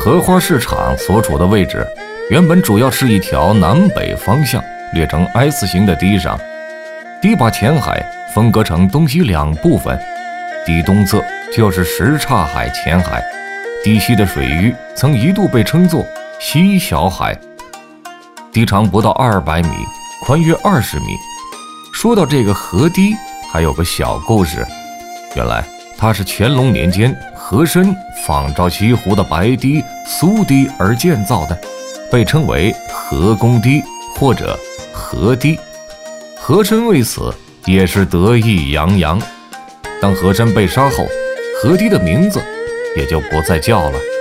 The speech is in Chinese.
荷花市场所处的位置，原本主要是一条南北方向列成 S 型的堤上，堤把前海分割成东西两部分，堤东侧就是什刹海前海，堤西的水域曾一度被称作西小海。堤长不到200米，宽约20米。说到这个河堤，还有个小故事，原来它是乾隆年间和珅仿照西湖的白堤、苏堤而建造的，被称为和公堤或者和堤。和珅为此也是得意洋洋。当和珅被杀后，河堤的名字也就不再叫了。